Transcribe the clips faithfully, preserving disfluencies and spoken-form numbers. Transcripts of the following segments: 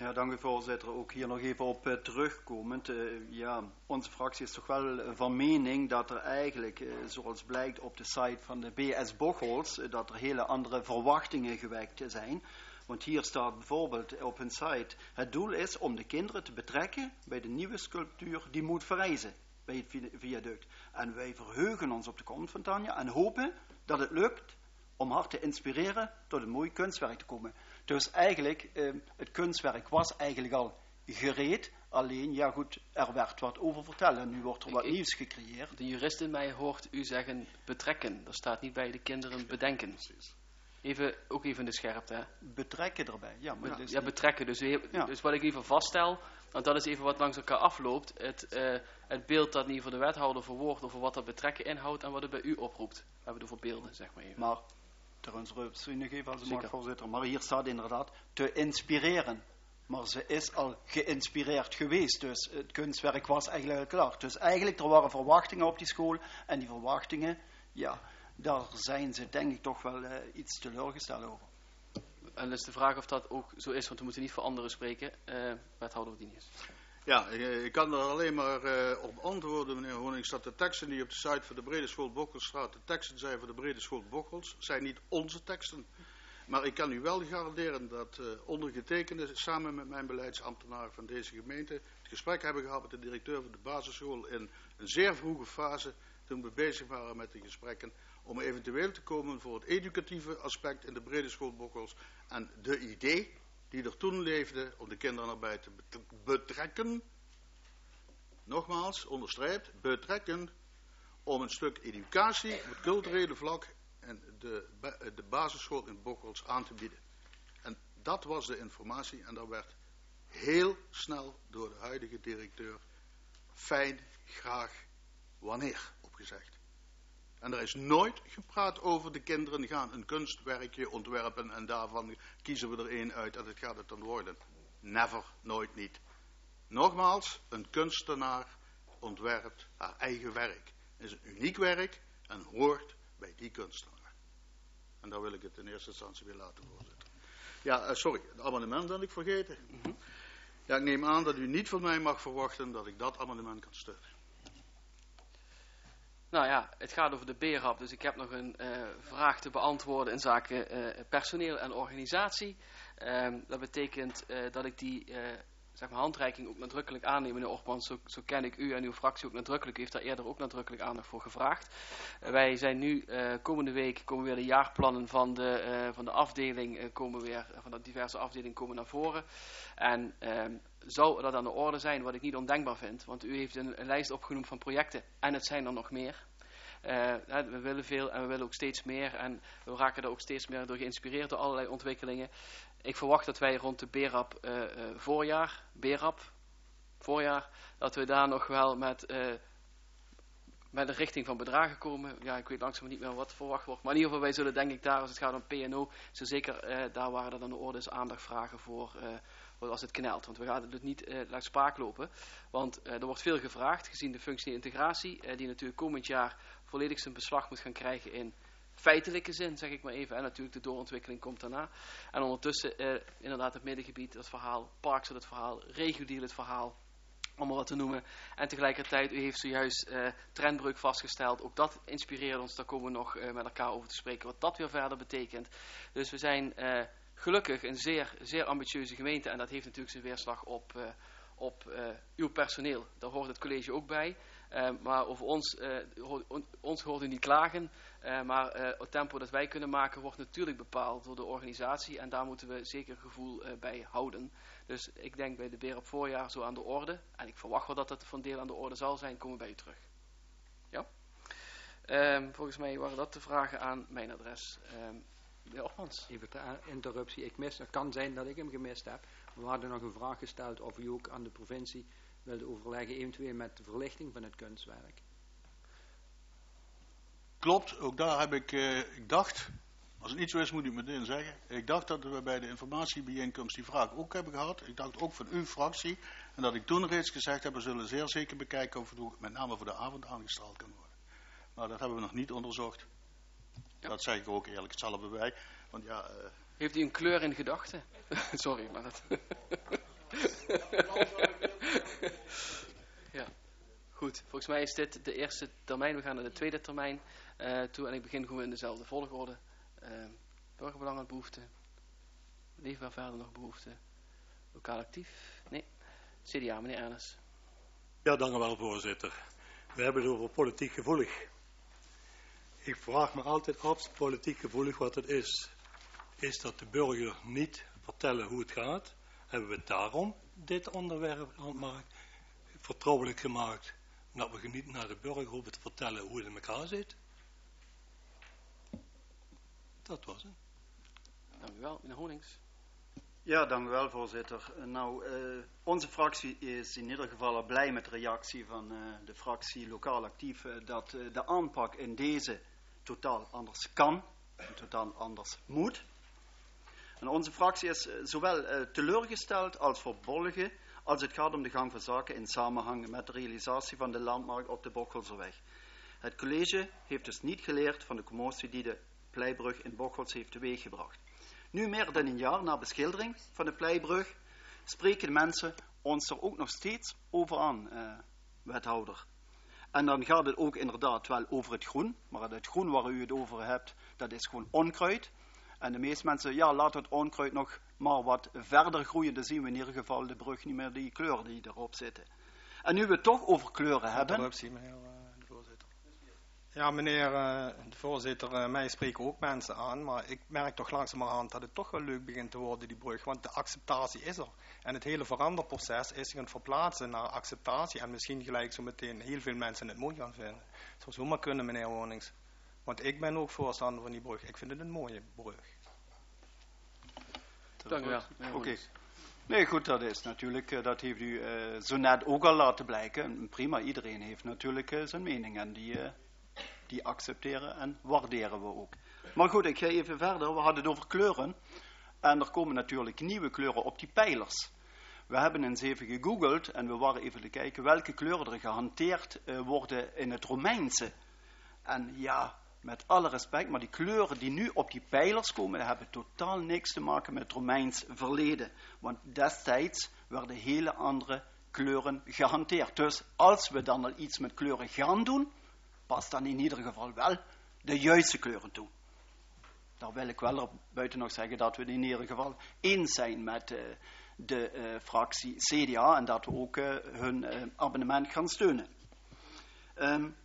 Ja, dank u voorzitter. Ook hier nog even op uh, terugkomend. Uh, ja, onze fractie is toch wel uh, van mening dat er eigenlijk, uh, zoals blijkt op de site van de B S Bocholt, uh, dat er hele andere verwachtingen gewekt zijn. Want hier staat bijvoorbeeld op hun site, het doel is om de kinderen te betrekken bij de nieuwe sculptuur die moet verrijzen bij het viaduct. En wij verheugen ons op de komst van Tanja en hopen dat het lukt om haar te inspireren tot een mooi kunstwerk te komen. Dus eigenlijk, eh, het kunstwerk was eigenlijk al gereed. Alleen, ja goed, er werd wat over vertellen. En nu wordt er wat ik, nieuws gecreëerd. De jurist in mij hoort u zeggen betrekken. Er staat niet bij de kinderen bedenken. Precies. Even, ook even de scherpte. Hè? Betrekken erbij. Ja, maar ja, dus ja betrekken. Dus, u, ja. dus wat ik even vaststel, want dat is even wat langs elkaar afloopt. Het, uh, het beeld dat in ieder geval de wethouder verwoordt over wat dat betrekken inhoudt en wat het bij u oproept. We hebben het over beelden, zeg maar even. Maar ter onze nog even als mag, voorzitter. Maar hier staat inderdaad te inspireren. Maar ze is al geïnspireerd geweest. Dus het kunstwerk was eigenlijk klaar. Dus eigenlijk, er waren verwachtingen op die school. En die verwachtingen, ja, daar zijn ze denk ik toch wel uh, iets teleurgesteld over. En dus de vraag of dat ook zo is, want we moeten niet voor anderen spreken. Uh, wethouder Wadenius. Ja, ik, ik kan er alleen maar uh, op antwoorden, meneer Honings, dat de teksten die op de site van de Brede School Bokkelstraat, de teksten zijn van de Brede School Bokkels, zijn niet onze teksten. Maar ik kan u wel garanderen dat uh, ondergetekende samen met mijn beleidsambtenaar van deze gemeente het gesprek hebben gehad met de directeur van de basisschool in een zeer vroege fase, toen we bezig waren met de gesprekken, om eventueel te komen voor het educatieve aspect in de Brede School Bokkels en de idee die er toen leefde om de kinderen erbij te betrekken, nogmaals, onderstreept, betrekken, om een stuk educatie op het culturele vlak en de, de basisschool in Bocholt aan te bieden. En dat was de informatie en daar werd heel snel door de huidige directeur fijn, graag, wanneer opgezegd. En er is nooit gepraat over de kinderen gaan een kunstwerkje ontwerpen en daarvan kiezen we er één uit en het gaat het dan worden. Never, nooit niet. Nogmaals, een kunstenaar ontwerpt haar eigen werk. Het is een uniek werk en hoort bij die kunstenaar. En daar wil ik het in eerste instantie weer laten, voorzitter. Ja, uh, sorry, het amendement ben ik vergeten. Mm-hmm. Ja, ik neem aan dat u niet van mij mag verwachten dat ik dat amendement kan steunen. Nou ja, het gaat over de B R A P, dus ik heb nog een uh, vraag te beantwoorden in zaken uh, personeel en organisatie. Um, dat betekent uh, dat ik die uh, zeg maar handreiking ook nadrukkelijk aanneem, meneer Ortman. Zo, zo ken ik u en uw fractie ook nadrukkelijk. U heeft daar eerder ook nadrukkelijk aandacht voor gevraagd. Uh, wij zijn nu, uh, komende week komen weer de jaarplannen van de, uh, van de afdeling, uh, komen weer, van de diverse afdelingen komen naar voren. En um, zou dat aan de orde zijn, wat ik niet ondenkbaar vind, want u heeft een, een lijst opgenoemd van projecten en het zijn er nog meer. Uh, we willen veel en we willen ook steeds meer en we raken er ook steeds meer door geïnspireerd door allerlei ontwikkelingen. Ik verwacht dat wij rond de B R A P uh, uh, voorjaar, B R A P, voorjaar, dat we daar nog wel met, uh, met een richting van bedragen komen. Ja, ik weet langzaam niet meer wat verwacht wordt, maar in ieder geval wij zullen denk ik daar, als het gaat om P en O, zo zeker uh, daar waar er dan de orde is, aandacht vragen voor... Uh, als het knelt, want we gaan het niet uh, laten spraak lopen, want uh, er wordt veel gevraagd, gezien de functie en integratie, uh, die natuurlijk komend jaar volledig zijn beslag moet gaan krijgen in feitelijke zin, zeg ik maar even, en natuurlijk de doorontwikkeling komt daarna. En ondertussen uh, inderdaad het middengebied, het verhaal, Parkstad het verhaal, Regiodeal het verhaal, om maar wat te noemen. En tegelijkertijd, u heeft zojuist uh, trendbreuk vastgesteld, ook dat inspireert ons, daar komen we nog uh, met elkaar over te spreken, wat dat weer verder betekent. Dus we zijn... Uh, Gelukkig een zeer, zeer ambitieuze gemeente en dat heeft natuurlijk zijn weerslag op, uh, op uh, uw personeel. Daar hoort het college ook bij. Uh, maar over ons, uh, ho- on- ons hoort u niet klagen. Uh, maar uh, het tempo dat wij kunnen maken wordt natuurlijk bepaald door de organisatie. En daar moeten we zeker gevoel uh, bij houden. Dus ik denk bij de B R A P voorjaar zo aan de orde. En ik verwacht wel dat het van deel aan de orde zal zijn. Komen we bij u terug. Ja? Um, volgens mij waren dat de vragen aan mijn adres. Um, Meneer Ortmans. Even de interruptie. Ik mis, het kan zijn dat ik hem gemist heb. We hadden nog een vraag gesteld of u ook aan de provincie wilde overleggen, eventueel met de verlichting van het kunstwerk. Klopt, ook daar heb ik, uh, ik dacht, als het niet zo is moet ik meteen zeggen, ik dacht dat we bij de informatiebijeenkomst die vraag ook hebben gehad. Ik dacht ook van uw fractie en dat ik toen reeds gezegd heb, we zullen zeer zeker bekijken of het ook met name voor de avond aangestraald kan worden. Maar dat hebben we nog niet onderzocht. Ja. Dat zeg ik ook eerlijk hetzelfde bij. Want ja, uh... heeft u een kleur in gedachten? Sorry, maar dat... volgens mij is dit de eerste termijn. We gaan naar de tweede termijn uh, toe. En ik begin gewoon in dezelfde volgorde. Uh, burgerbelangen, behoeften. Leefbaar verder nog behoeften. Lokaal actief? Nee. C D A, meneer Ernest. Ja, dank u wel, voorzitter. We hebben het over politiek gevoelig. Ik vraag me altijd af, politiek gevoelig, wat het is. Is dat de burger niet vertellen hoe het gaat? Hebben we daarom dit onderwerp vertrouwelijk gemaakt? Dat we niet naar de burger hoeven te vertellen hoe het in elkaar zit? Dat was het. Dank u wel, meneer Honings. Ja, dank u wel, voorzitter. Nou, uh, onze fractie is in ieder geval blij met de reactie van uh, de fractie Lokaal Actief, uh, dat uh, de aanpak in deze totaal anders kan en totaal anders moet. En onze fractie is uh, zowel uh, teleurgesteld als verbolgen als het gaat om de gang van zaken in samenhang met de realisatie van de landmarkt op de Bocholzerweg. Het college heeft dus niet geleerd van de commotie die de Pleibrug in Bocholt heeft teweeggebracht. Nu meer dan een jaar na beschildering van de Pleibrug spreken de mensen ons er ook nog steeds over aan, uh, wethouder. En dan gaat het ook inderdaad wel over het groen, maar het groen waar u het over hebt, dat is gewoon onkruid. En de meeste mensen, ja, laat het onkruid nog maar wat verder groeien, dan zien we in ieder geval de brug niet meer die kleuren die erop zitten. En nu we het toch over kleuren hebben... Interruptie, meneer uh, de voorzitter. Ja, meneer uh, de voorzitter, uh, mij spreken ook mensen aan, maar ik merk toch langzamerhand dat het toch wel leuk begint te worden, die brug, want de acceptatie is er. En het hele veranderproces is zich aan het verplaatsen naar acceptatie en misschien gelijk zo meteen heel veel mensen het mooi gaan vinden. Het zou zomaar kunnen, meneer Honings. Want ik ben ook voorstander van die brug. Ik vind het een mooie brug. Dank u wel. Oké. Okay. Nee, goed, dat is natuurlijk, uh, dat heeft u uh, zo net ook al laten blijken. Prima, iedereen heeft natuurlijk uh, zijn mening en die, uh, die accepteren en waarderen we ook. Maar goed, ik ga even verder. We hadden het over kleuren en er komen natuurlijk nieuwe kleuren op die pijlers. We hebben eens even gegoogeld en we waren even te kijken welke kleuren er gehanteerd uh, worden in het Romeinse. En ja, met alle respect, maar die kleuren die nu op die pijlers komen, hebben totaal niks te maken met het Romeins verleden. Want destijds werden hele andere kleuren gehanteerd. Dus als we dan al iets met kleuren gaan doen, past dan in ieder geval wel de juiste kleuren toe. Daar wil ik wel er buiten nog zeggen dat we in ieder geval eens zijn met uh, de uh, fractie C D A en dat we ook uh, hun uh, abonnement gaan steunen. Um,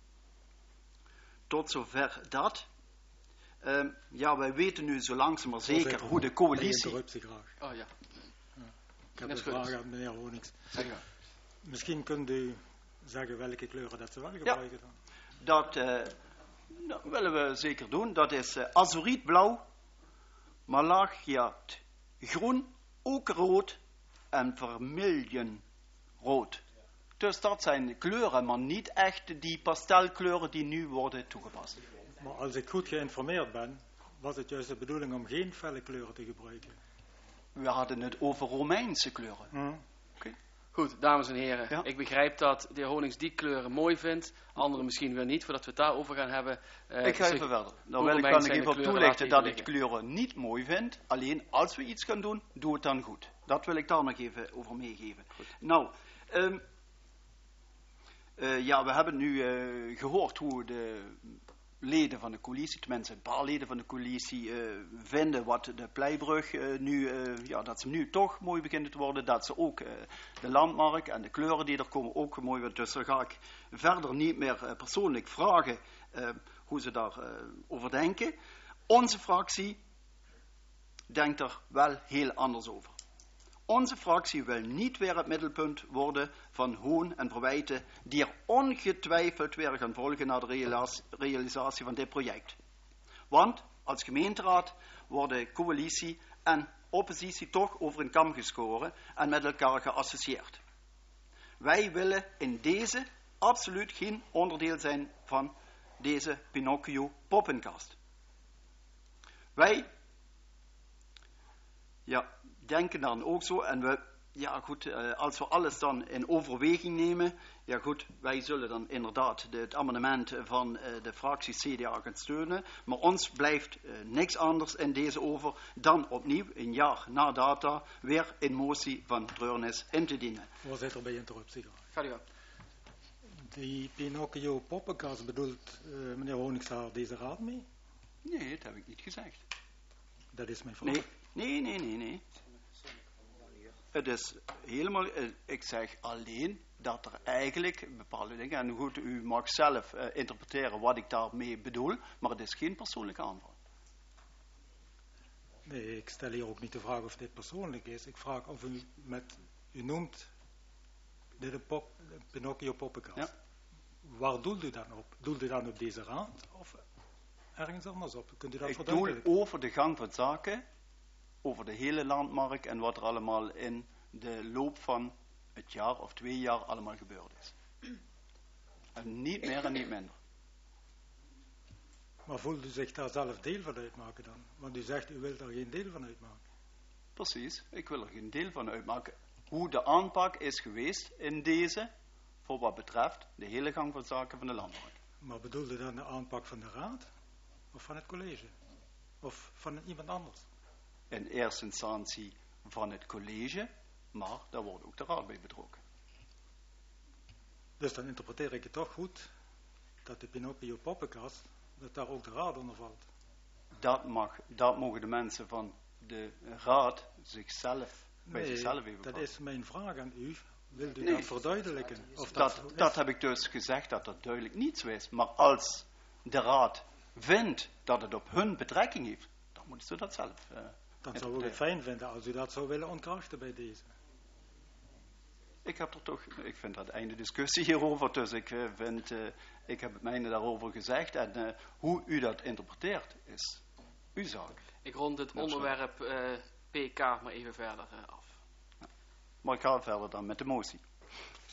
Tot zover dat. Uh, ja, wij weten nu zo langzaam maar zeker Voorzitter, hoe de coalitie... interruptie graag. Oh ja. ja. Ik heb een vraag aan meneer Honings. Ja. Misschien kunt u zeggen welke kleuren dat ze wel gebruiken dan? Ja, dat, uh, dat willen we zeker doen. Dat is uh, azurietblauw, malachiat groen, okerrood en vermiljenrood. Dus dat zijn de kleuren, maar niet echt die pastelkleuren die nu worden toegepast. Maar als ik goed geïnformeerd ben, was het juist de bedoeling om geen felle kleuren te gebruiken? We hadden het over Romeinse kleuren. Mm. Okay. Goed, dames en heren. Ja? Ik begrijp dat de heer Honings die kleuren mooi vindt. Anderen misschien weer niet, voordat we het daarover gaan hebben. Uh, ik ga even verder. Dan wil ik dan nog even op toelichten dat ik kleuren niet mooi vind. Alleen als we iets gaan doen, doe het dan goed. Dat wil ik daar nog even over meegeven. Goed. Nou... Um, Uh, ja, we hebben nu uh, gehoord hoe de leden van de coalitie, tenminste een paar leden van de coalitie, uh, vinden wat de Pleibrug uh, nu, uh, ja, dat ze nu toch mooi beginnen te worden, dat ze ook uh, de landmark en de kleuren die er komen ook mooi worden. Dus daar ga ik verder niet meer uh, persoonlijk vragen uh, hoe ze daarover uh, over denken. Onze fractie denkt er wel heel anders over. Onze fractie wil niet weer het middelpunt worden van hoon en verwijten die er ongetwijfeld weer gaan volgen na de realisatie van dit project. Want als gemeenteraad worden coalitie en oppositie toch over een kam geschoren en met elkaar geassocieerd. Wij willen in deze absoluut geen onderdeel zijn van deze Pinocchio poppenkast. Wij ja, denken dan ook zo en we, ja goed, uh, als we alles dan in overweging nemen, ja goed, wij zullen dan inderdaad de, het amendement van uh, de fractie C D A gaan steunen, maar ons blijft uh, niks anders in deze over dan opnieuw een jaar na data weer een motie van treurnis in te dienen. Voorzitter, bij interruptie. Ga u wel. Die Pinocchio poppenkast bedoelt uh, meneer Honingsaar deze raad mee? Nee, dat heb ik niet gezegd. Dat is mijn vraag. Nee, nee, nee, nee. nee. Het is helemaal, ik zeg alleen dat er eigenlijk bepaalde dingen, en goed, u mag zelf uh, interpreteren wat ik daarmee bedoel, maar het is geen persoonlijke aanval. Nee, ik stel hier ook niet de vraag of dit persoonlijk is. Ik vraag of u met, u noemt dit een pop, een Pinocchio poppenkast. Ja. Waar doelt u dan op? Doelt u dan op deze raad of ergens anders op? Kunt u dat Ik doel verduidelijken? over de gang van zaken, over de hele landmarkt en wat er allemaal in de loop van het jaar of twee jaar allemaal gebeurd is. En niet meer en niet minder. Maar voelt u zich daar zelf deel van uitmaken dan? Want u zegt u wilt daar geen deel van uitmaken. Precies, ik wil er geen deel van uitmaken. Hoe de aanpak is geweest in deze, voor wat betreft de hele gang van zaken van de landmarkt. Maar bedoelt u dan de aanpak van de raad? Of van het college? Of van iemand anders? In eerste instantie van het college, maar daar wordt ook de raad bij betrokken. Dus dan interpreteer ik het toch goed dat de Pinocchio poppenkast, dat daar ook de raad onder valt. Dat, mag, dat mogen de mensen van de raad zichzelf, bij Nee, zichzelf even dat bepalen. is mijn vraag aan u. Wilt u Nee. dat verduidelijken? Of Dat, zo is? dat heb ik dus gezegd dat dat duidelijk niet zo is. Maar als de raad vindt dat het op hun betrekking heeft, dan moeten ze dat zelf. Uh, Dan zou ik het fijn vinden als u dat zou willen ontkrachten bij deze. Ik heb er toch, ik vind dat einde discussie hierover, dus ik uh, vind, uh, ik heb het mijne daarover gezegd en uh, hoe u dat interpreteert is uw zaak. Ik rond het onderwerp uh, P K maar even verder uh, af. Maar ik ga verder dan met de motie.